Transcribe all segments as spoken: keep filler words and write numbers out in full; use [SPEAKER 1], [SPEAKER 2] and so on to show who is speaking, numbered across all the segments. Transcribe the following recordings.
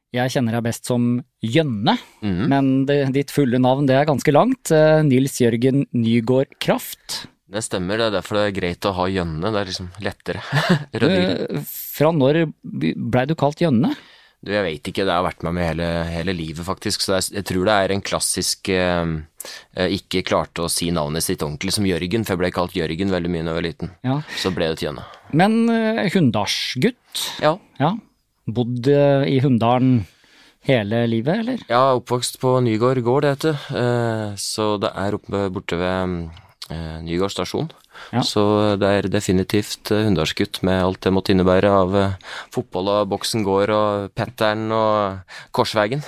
[SPEAKER 1] Jeg kjenner deg best som Jønne,
[SPEAKER 2] Mhm.
[SPEAKER 1] men det, ditt fulle navn det er ganske langt. Eh, Nils Jørgen Nygård Kraft.
[SPEAKER 2] Det stemmer, det er derfor det er greit å ha Jønne, det er liksom lettere.
[SPEAKER 1] Du,
[SPEAKER 2] Røddigere.
[SPEAKER 1] fra når blei du kalt Jønne?
[SPEAKER 2] Du, jeg vet ikke, det har vært med meg hele, hele livet faktisk, så det er, jeg tror det er en klassisk eh, eh, ikke klarte å si navnet sitt ordentlig som Jørgen, for jeg ble kalt Jørgen veldig mye da jeg var liten.
[SPEAKER 1] Ja.
[SPEAKER 2] Så ble det til Jønne.
[SPEAKER 1] Men eh, Hunndalsgutt?
[SPEAKER 2] Ja.
[SPEAKER 1] Ja. Bodd eh, i Hunndalen hele livet, eller?
[SPEAKER 2] Ja, oppvokst på Nygård gård, det heter. Eh, så det er oppe borte ved eh, Nygård stasjon.
[SPEAKER 1] Ja.
[SPEAKER 2] Så det er definitivt eh, Hunndalsgutt med alt det måtte innebære av eh, fotball og boksen gård og Petteren og Korsvegen.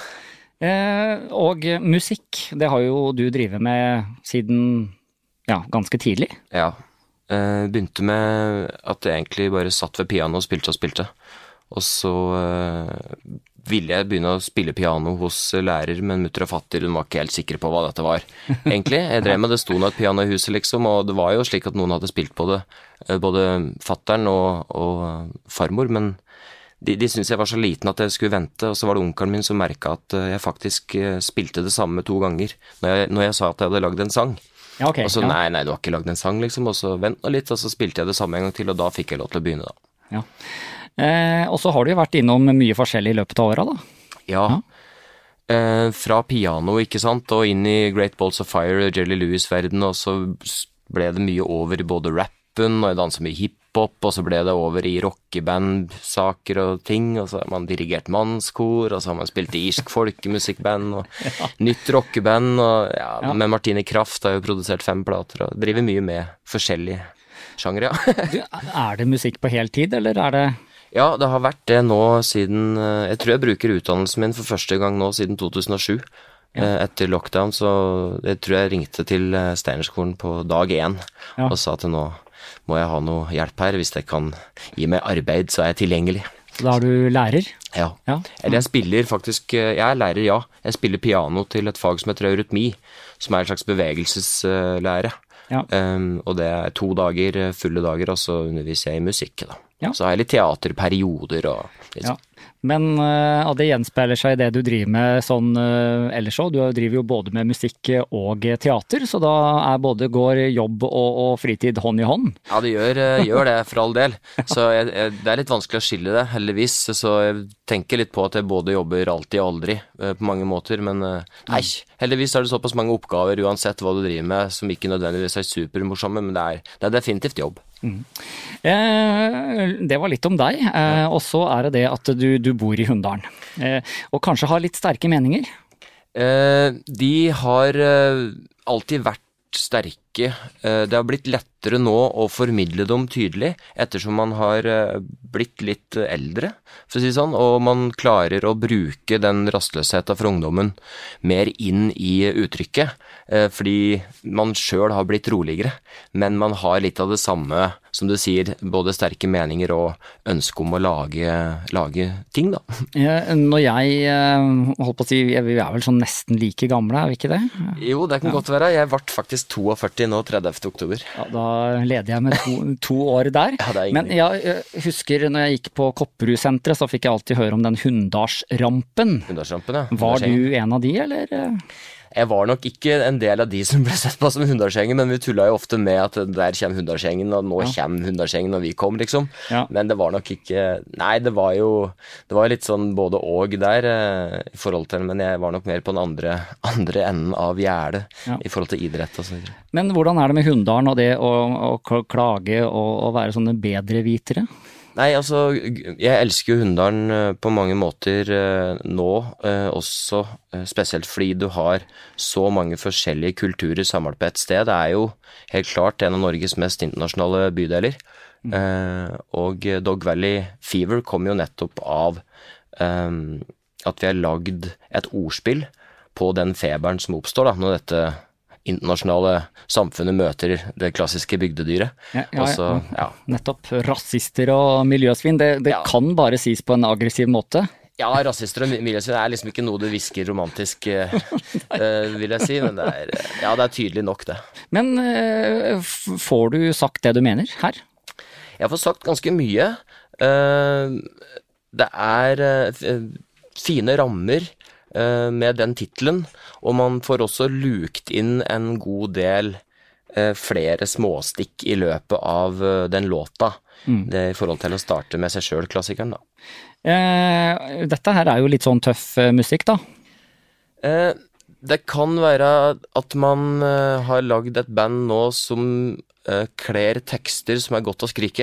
[SPEAKER 1] Eh, og musikk, det har jo du drivet med siden ja, ganske tidlig.
[SPEAKER 2] Ja, eh, begynte med at jeg egentlig bare satt ved piano og spilte og spilte. Og så eh, ville jeg begynne å spille piano hos lærer, men mutter og fatter, hun var ikke helt sikre på hva dette var. Egentlig, jeg drev med det, sto nå et piano i huset liksom, og det var jo slik at noen hadde spilt på det, eh, både fatteren og, og farmor, men de, de syntes jeg var så liten at jeg skulle vente, og så var det onkelen min som merket at eh, jeg faktisk eh, spilte det samme to ganger, når jeg, når jeg sa at jeg hadde lagd en sang.
[SPEAKER 1] Ja, ok.
[SPEAKER 2] Og så,
[SPEAKER 1] ja.
[SPEAKER 2] nei, nei, du har ikke lagd en sang, liksom, og så vent nå litt, og så spilte jeg det samme en gang til, og da fikk jeg lov til å begynne da.
[SPEAKER 1] Ja. Eh, og så har du jo vært innom mye forskjellig i løpet av åra, da.
[SPEAKER 2] Ja, eh, fra piano, ikke sant, og inn i Great Balls of Fire, Jerry Lewis-verden, og så ble det mye over i både rappen, og jeg danset mye hiphop, og så ble det over i rockeband-saker og ting, og så har man dirigert mannskor, og så har man spilt i irsk folkemusikkband, og ja. Nytt rockeband, og ja,
[SPEAKER 1] Ja.
[SPEAKER 2] med Martine Kraft har jo produsert fem plater, og driver mye med forskjellige sjanger, ja.
[SPEAKER 1] Du, er det musikk på heltid, eller er det...
[SPEAKER 2] Ja, det har vært det nå siden, jeg tror jeg bruker utdannelsen min for første gang nå siden to tusen og sju. Ja. Etter lockdown, så jeg tror jeg ringte til Steinerskolen på dag én
[SPEAKER 1] Ja.
[SPEAKER 2] og sa at nå må jeg ha noe hjelp her, hvis jeg kan gi meg arbeid, så er jeg tilgjengelig.
[SPEAKER 1] Så da er du lærer?
[SPEAKER 2] Ja.
[SPEAKER 1] Ja.
[SPEAKER 2] Eller jeg spiller faktisk, jeg er lærer, ja. Jeg spiller piano til et fag som heter eurytmi, som er en slags bevegelseslære.
[SPEAKER 1] Ja.
[SPEAKER 2] Um, og det er to dager, fulle dager, og så underviser jeg i musikk da.
[SPEAKER 1] Ja.
[SPEAKER 2] Så har jeg litt teaterperioder og litt
[SPEAKER 1] Ja. Men uh, det gjenspeiler seg i det du driver med sånn uh, ellers også. Du driver jo både med musikk og teater, så da er både går jobb og, og fritid hånd i hånd.
[SPEAKER 2] Ja, det gjør, gjør det for all del. Så jeg, jeg, det er litt vanskelig å skille det, heldigvis. Så jeg tenker litt på at jeg både jobber alltid og aldri, uh, på mange måter. Men uh, nei, heldigvis er det såpass mange oppgaver uansett hva du driver med, som ikke nødvendigvis er supermorsomme, men det er, det er definitivt jobb.
[SPEAKER 1] Mm. Eh, det var litt om deg, eh, og så er det det at du, du bor i Hunndalen, eh, og kanskje har litt sterke meninger?
[SPEAKER 2] Eh, de har eh, alltid vært sterke. Eh, det har blitt lettere nå å formidle dem tydelig, ettersom man har eh, blitt litt eldre, for å si det sånn, og man klarer å bruke den rastløsheten for ungdommen mer inn i uttrykket, eh, fordi man selv har blitt roligere, men man har litt av det samme, som du sier, både sterke meninger og ønske om å lage, lage ting, da.
[SPEAKER 1] Eh, når jeg eh, holdt på å si, vi er vel sånn nesten like gamle, er vi ikke det?
[SPEAKER 2] Jo, det kan
[SPEAKER 1] Ja.
[SPEAKER 2] godt være. Jeg ble faktisk førti to nå tredivte oktober.
[SPEAKER 1] Ja, da leder jeg med to, to år der.
[SPEAKER 2] Ja, det er
[SPEAKER 1] Men jeg eh, husker når jeg gikk på Kopperud-senteret, så fikk jeg alltid høre om den Hunndalsrampen.
[SPEAKER 2] Hunndalsrampen, ja.
[SPEAKER 1] Var
[SPEAKER 2] Hunndalsgjengen.
[SPEAKER 1] du en av de, eller?
[SPEAKER 2] Jeg var nok ikke en del av de som ble sett på som Hunndalsgjengen, men vi tullet jo ofte med at der kommer Hunndalsgjengen, og nå
[SPEAKER 1] Ja.
[SPEAKER 2] kommer Hunndalsgjengen når vi kom, liksom.
[SPEAKER 1] Ja.
[SPEAKER 2] Men det var nok ikke, nei, det var jo, det var litt sånn både og der, eh, i forhold til, men jeg var nok mer på den andre, andre enden av gjerdet,
[SPEAKER 1] Ja.
[SPEAKER 2] i forhold til idrett og så videre.
[SPEAKER 1] Men hvordan er det med Hunndalen og det å, å klage og, og være sånne bedrevitere?
[SPEAKER 2] Nei, altså, jeg elsker jo Hunndalen eh, på mange måter eh, nå, eh, også eh, spesielt fordi du har så mange forskjellige kulturer samlet på et sted. Det er jo helt klart en av Norges mest internasjonale bydeler, mm. eh, og Dog Valley Fever kom jo nettopp av eh, at vi har lagd et ordspill på den feberen som oppstår da, når dette internasjonale samfunnet møter det klassiske bygdedyret.
[SPEAKER 1] Ja, ja,
[SPEAKER 2] Også, ja.
[SPEAKER 1] Nettopp. Rasister og miljøsvin, det, det
[SPEAKER 2] Ja.
[SPEAKER 1] kan bare sies på en aggressiv måte.
[SPEAKER 2] Ja, rasister og miljøsvin er liksom ikke noe du hvisker romantisk, eh, eh, vil jeg si, men det er, ja, det er tydelig nok det.
[SPEAKER 1] Men eh, f- får du sagt det du mener her?
[SPEAKER 2] Jeg får sagt ganske mye. Eh, det er, eh, fine rammer uh, med den titlen, og man får også lukt inn en god del uh, flere småstikk i løpet av uh, den låta, mm. det i forhold til å starte med seg selv, klassikeren da.
[SPEAKER 1] Eh, dette her er jo litt sånn tøff uh, musikk da.
[SPEAKER 2] Eh, det kan være at man uh, har lagd et band nå som uh, kler tekster som er godt å skrike.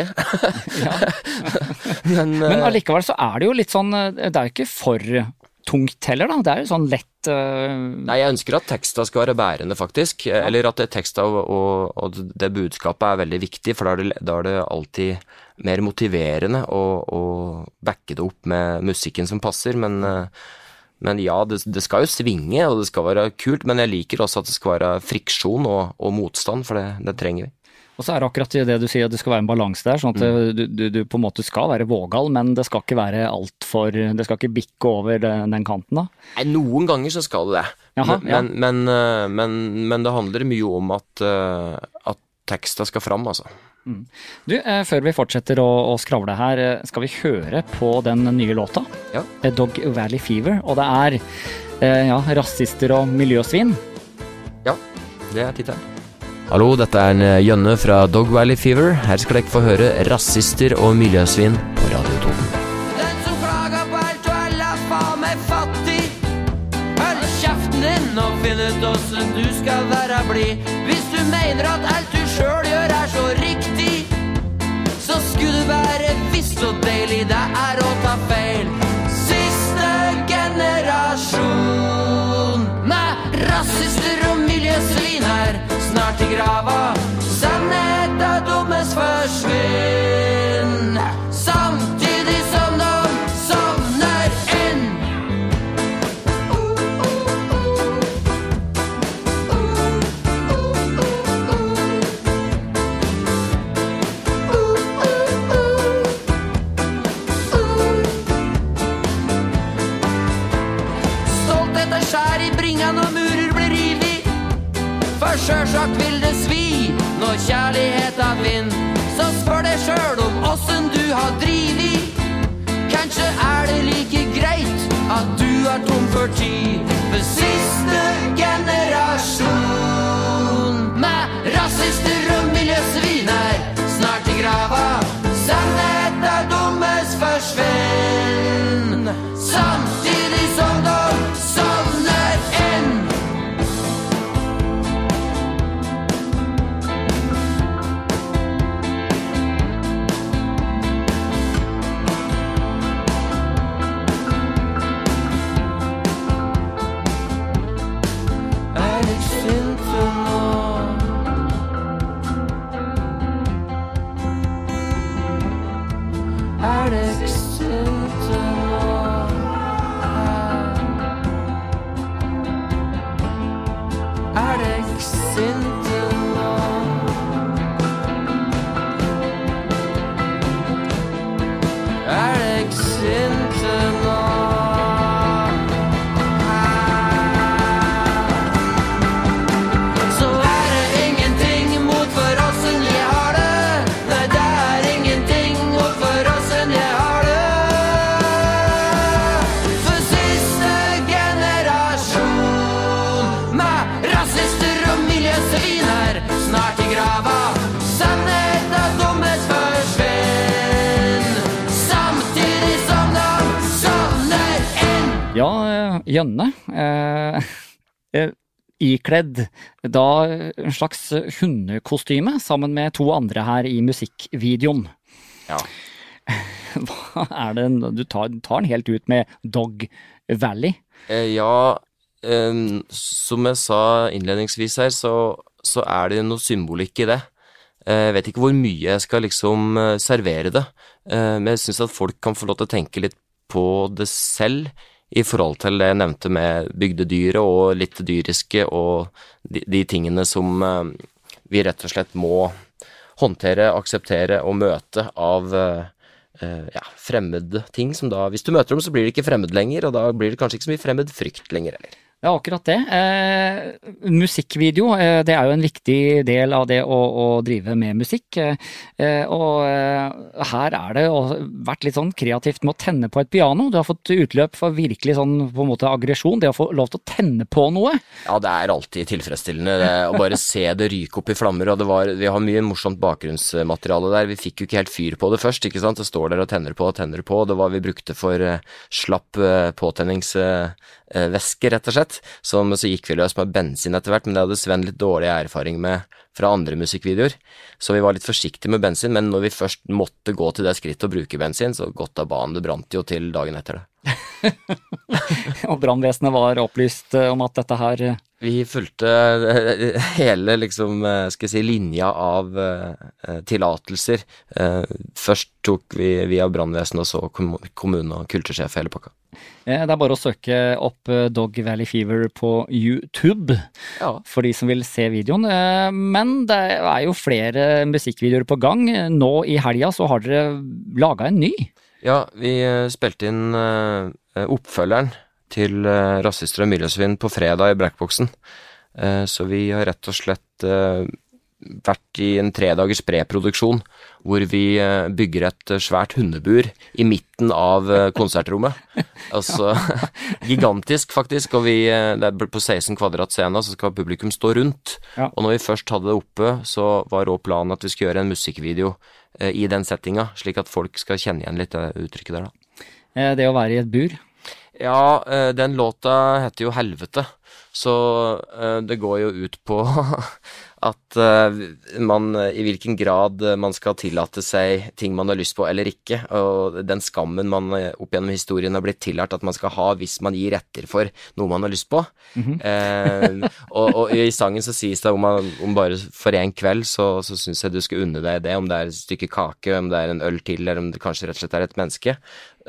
[SPEAKER 2] Men, uh, Men allikevel så er det jo litt sånn, det er jo ikke for tungt heller da, det er jo sånn lett... Uh... Nei, jeg ønsker at teksta skal være bærende faktisk, ja. Eller at det teksta og, og, og det budskapet er veldig viktig, for da er det, da er det alltid mer motiverende å, å backe det opp med musikken som passer, men... Uh, Men ja, det, det skal jo svinge, og det skal være kult, men jeg liker også at det skal være friksjon og, og motstand, for det, det trenger vi.
[SPEAKER 1] Og så er det akkurat det du sier, at det skal være en balanse der, sånn at mm. du, du, du på en måte skal være vågal, men det skal ikke være alt for, det skal ikke bikke over den, den kanten da?
[SPEAKER 2] Nei, noen ganger så skal det det.
[SPEAKER 1] Jaha,
[SPEAKER 2] men,
[SPEAKER 1] ja.
[SPEAKER 2] men, men, men, men det handler mye om at, at teksta skal fram, altså.
[SPEAKER 1] Mm. Du, eh, før vi fortsetter å, å skravle her, skal vi høre på den nye låta?
[SPEAKER 2] Ja.
[SPEAKER 1] Dog Valley Fever, og det er eh, ja, rasister og miljøsvin.
[SPEAKER 2] Ja, det er tittelen. Hallo, dette er en Jønne fra Dog Valley Fever. Her skal dere få høre rasister og miljøsvin på Radio to.
[SPEAKER 3] Den som klager på alt og alle er faen meg fattig. Hold kjeften din og finn ut hvordan du skal være blid. Hvis du mener at alt du selv gjør er så riktig, så skulle du bare visst så deilig det er å ta feil. Siste generasjon med rasister og miljøsvin her, snart i grava. Sannhet av dummes forsvinn, samtidig som de sovner inn. Skjær i bringen og murer blir rivet, for selvsagt vil det svi når kjærligheten vinner. Så spør deg selv om åssen du har drivet. Kanskje er det like greit at du er tom for tid. For siste generasjon med rasister og miljøsvin er snart i grava. Sannhet er dummes forsvinn, samtidig som de sovner inn. Er jeg sint nå? Er jeg sint nå? Er jeg sint nå? Er jeg sint nå? Så er det ingenting mot for oss enn jeg har det. Nei, det er ingenting mot for oss enn jeg har det. For siste generasjon med rasister og miljøsvin er snart i grava. Sannhet av dummes forsvinn, samtidig som de sovner inn.
[SPEAKER 1] Ja, eh, Jønne, eh, eh, ikledd da en slags hundekostyme sammen med to andre her i musikkvideoen.
[SPEAKER 2] Ja.
[SPEAKER 1] Hva er det, du tar, tar den helt ut med Dog Valley?
[SPEAKER 2] Eh, ja, eh, som jeg sa innledningsvis her, så, så er det noe symbolikk i det. Eh, jeg vet ikke hvor mye jeg skal liksom eh, servere det, eh, men jeg synes at folk kan få lov til å tenke litt på det selv, i forhold til det jeg nevnte med bygdedyret og litt dyriske og de, de tingene som eh, vi rett og slett må håndtere, akseptere og møte av eh, ja, fremmede ting som da, hvis du møter dem så blir det ikke fremmed lenger, og da blir det kanskje ikke så mye fremmed frykt lenger heller.
[SPEAKER 1] Det er akkurat det. Eh, musikkvideo, eh, det er jo en viktig del av det å, å drive med musikk. Eh, og eh, her er det vært litt sånn kreativt med å tenne på et piano. Du har fått utløp for virkelig sånn på en måte aggresjon, det å få lov til å tenne på noe.
[SPEAKER 2] Ja, det er alltid tilfredsstillende det, å bare se det ryke opp i flammer, og det var, vi har mye morsomt bakgrunnsmateriale der. Vi fikk jo ikke helt fyr på det først, ikke sant? Det står der og tenner på og tenner på, det var vi brukte for uh, slapp uh, påtenningsvæske, uh, rett og slett. Som så gikk vi løs med bensin etter hvert, men det hadde Sven litt dårlig erfaring med fra andre musikkvideoer, så vi var litt forsiktige med bensin, men når vi først måtte gå til det skrittet å bruke bensin, så godt av banen, det brant jo til dagen etter det.
[SPEAKER 1] Og brannvesenet var opplyst om at dette her...
[SPEAKER 2] Vi fulgte hele, liksom, skal jeg si, linja av uh, tillatelser. Uh, først tok vi via brannvesenet, og så kom kommunen og kultursjef hele pakka.
[SPEAKER 1] Det er bare å søke opp Dog Valley Fever på YouTube, ja, for de som vil se videoen. Men det er jo flere musikkvideoer på gang. Nå i helga så har dere laget en ny. Ja, vi spilte inn oppfølgeren til Rasister og miljøsvinn på fredag i Brackboxen. Så vi har rett og slett vært i en tredagers preproduksjon, hvor vi bygger et svært hundebur i midten av konsertrommet. Altså, gigantisk faktisk, og vi, det er på seksten kvadrat scene, så skal publikum stå rundt. Ja. Og når vi først hadde det oppe, så var også planen at vi skulle gjøre en musikkvideo i den settinga, slik at folk skal kjenne igjen litt det uttrykket der da. Det å være i et bur?
[SPEAKER 2] Ja, den låta heter jo Helvete, så det går jo ut på at man, i hvilken grad man skal tillate seg ting man har lyst på eller ikke, og den skammen man opp gjennom historien har blitt tillært at man skal ha hvis man gir etter for noe man har lyst på. Mm-hmm. eh, og, og i sangen så sies det om, om bare for en kveld, så, så synes jeg du skal unne deg det, om det er et stykke kake, om det er en øl til, eller om det kanskje rett og slett er et menneske.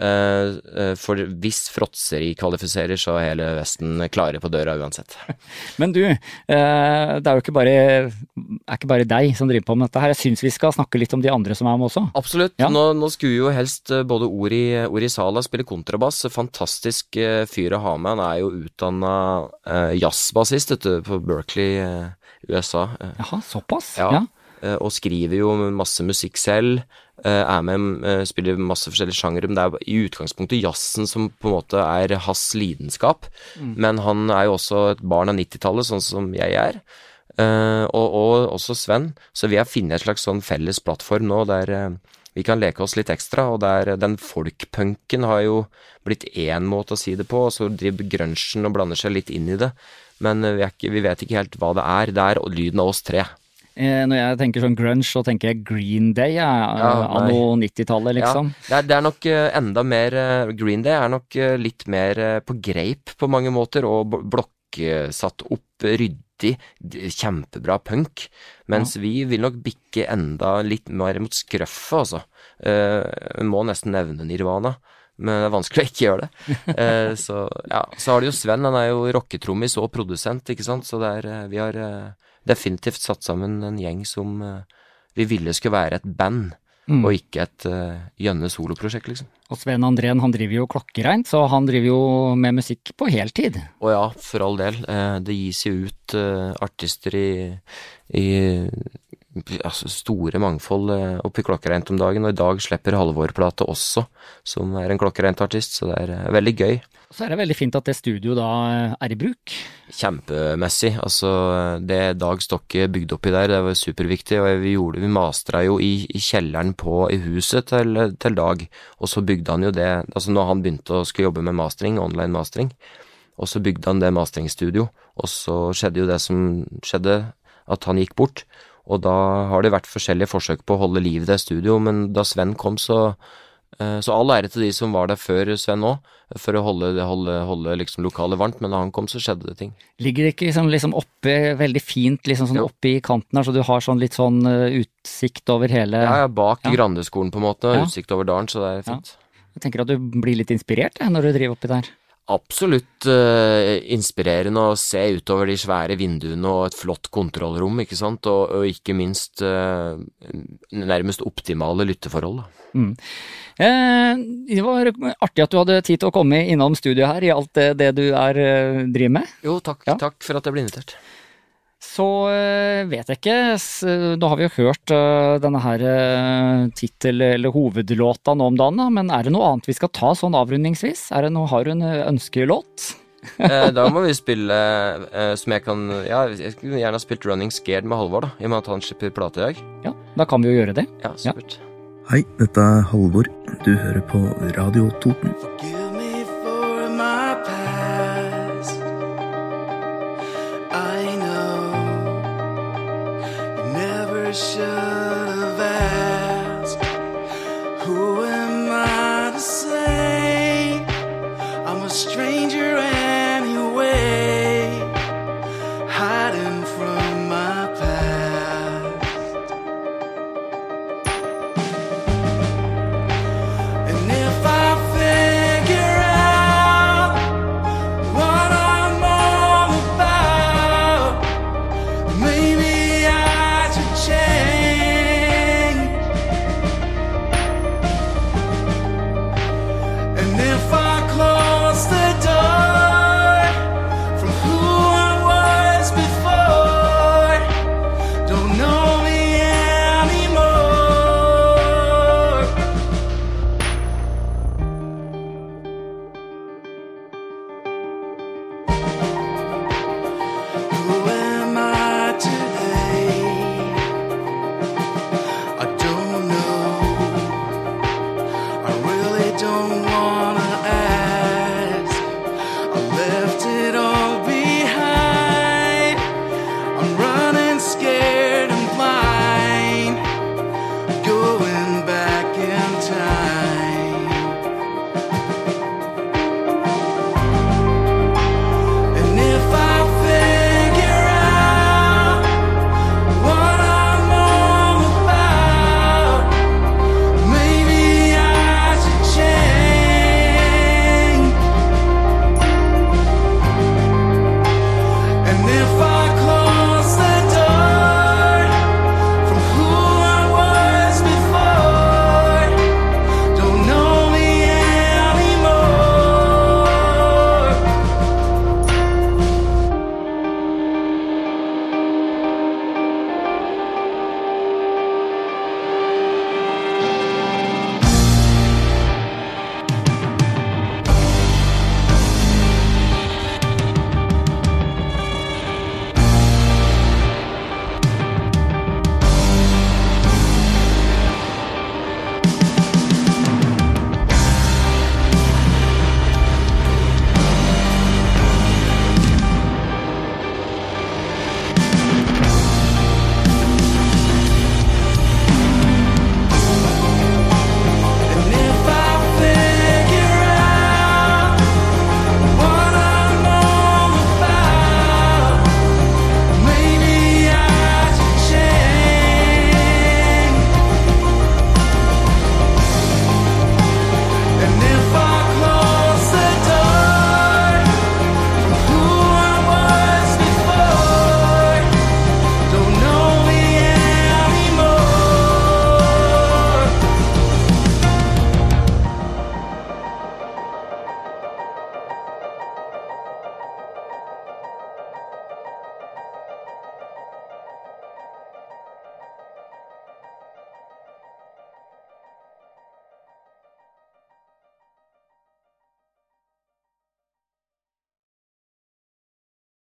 [SPEAKER 2] Uh, for hvis fråtseri kvalifiserer, så er hele Vesten klare på døra uansett.
[SPEAKER 1] Men du, uh, det er jo ikke bare, er ikke bare deg som driver på med dette her. Jeg synes vi skal snakke litt om de andre som er med også.
[SPEAKER 2] Absolutt. Ja. Nå, nå skulle jo helst både Ori, Ori Sala spille kontrabass. Fantastisk uh, fyr å ha med. Han er jo utdannet uh, jazzbassist på Berkeley, uh, U S A. Uh,
[SPEAKER 1] Jaha, såpass?
[SPEAKER 2] Ja. ja. Uh, og skriver jo masse musikk selv. er med, spiller masse forskjellige sjangere, men det er i utgangspunktet jazzen som på en måte er hans lidenskap, mm. men han er jo også et barn av nittitallet, sånn som jeg er, uh, og, og også Sven, så vi har finnet et slags sånn felles plattform nå, der uh, vi kan leke oss litt ekstra, og der den folkpunken har jo blitt en måte å si det på, og så driver grunchen og blander seg litt inn i det, men uh, vi, er ikke, vi vet ikke helt hva det er, det er lyden av oss tre.
[SPEAKER 1] Når jeg tenker sånn grunge, så tenker jeg Green Day, ja, ja, anno nittitallet, liksom.
[SPEAKER 2] Ja, det er, det er nok enda mer, Green Day er nok litt mer på greip på mange måter, og blokksatt opp, ryddig, kjempebra punk, mens ja. Vi vil nok bikke enda litt mer mot skrøffe, altså. Vi må nesten nevne Nirvana, men det er vanskelig å ikke gjøre det. så, ja, så har det jo Sven, han er jo rocketrommis og produsent, ikke sant, så det er, vi har definitivt satt sammen en gjeng som uh, vi ville skulle være et band, mm. og ikke et uh, gjønne soloprosjekt, liksom.
[SPEAKER 1] Og Sven Andrén, han driver jo klokkereint, så han driver jo med musikk på heltid.
[SPEAKER 2] Å ja, for all del. Uh, det gis jo ut uh, artister i, i altså store mangfold uh, oppi klokkereint om dagen, og i dag slipper Halvor-plate også, som er en klokkereint artist, så det er uh, veldig gøy.
[SPEAKER 1] Så er det veldig fint at det studio da er i bruk.
[SPEAKER 2] Kjempemessig, altså det Dag Stokke bygde oppi der, det var superviktig, og vi gjorde, vi mastra jo i, i kjelleren på, i huset til, til Dag, og så bygde han jo det, altså når han begynte å skulle jobbe med mastering, online mastering, og så bygde han det masteringsstudio, og så skjedde jo det som skjedde, at han gikk bort, og da har det vært forskjellige forsøk på å holde liv i det studio, men da Sven kom så Så all ære til de som var der før Sven nå, for å holde, holde, holde liksom lokalet varmt, men da han kom så skjedde det ting.
[SPEAKER 1] Ligger det ikke liksom, liksom oppe, veldig fint liksom sånn oppe i kanten her, så du har sånn litt sånn uh, utsikt over hele...
[SPEAKER 2] Ja, ja bak ja. Grandeskolen på en måte, ja. Utsikt over dalen, så det er fint.
[SPEAKER 1] Ja. Jeg tenker at du blir litt inspirert ja, når du driver oppi der.
[SPEAKER 2] absolutt uh, inspirerende å se utover de svære vinduene og et flott kontrollrom, ikke sant, og, og ikke minst uh, nærmest optimale lytteforhold.
[SPEAKER 1] Mm. Eh, det var artig at du hadde tid til å komme innom studio her i alt det, det du er uh, driver med.
[SPEAKER 2] Jo, takk, ja. takk for at jeg ble invitert.
[SPEAKER 1] Så uh, vet jeg ikke, så, da har vi jo hørt uh, denne her uh, titel- eller hovedlåta nå om dagen, da, men er det noe annet vi skal ta sånn avrundingsvis? Er det noe, har du en ønskelåt?
[SPEAKER 2] eh, da må vi spille eh, som jeg kan, ja, jeg skulle gjerne ha spilt Running Scared med Halvor da, i og med at han slipper plate i dag.
[SPEAKER 1] Ja, da kan vi jo gjøre det.
[SPEAKER 2] Ja, supert.
[SPEAKER 1] Ja.
[SPEAKER 4] Hei, dette er Halvor. Du hører på Radio Toten.
[SPEAKER 5] Forgive me for my past. I know you never should have asked. Who am I to say I'm a stranger?